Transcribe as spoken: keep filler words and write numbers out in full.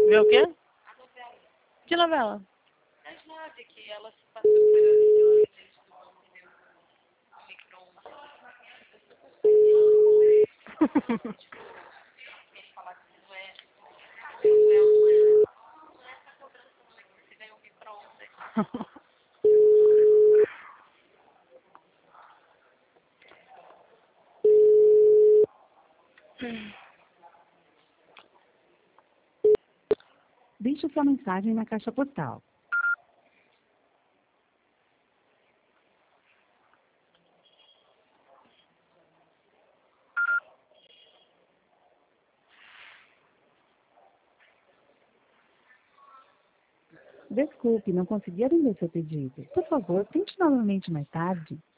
Vê o quê? Que novela? As nove que ela se passou por ele dentro do micro-ondas. Ele falar que não é, não é, não é. Não é essa cobrança, não é que você ganhou um micro-ondas. Deixe sua mensagem na caixa postal. Desculpe, não consegui atender seu pedido. Por favor, tente novamente mais tarde.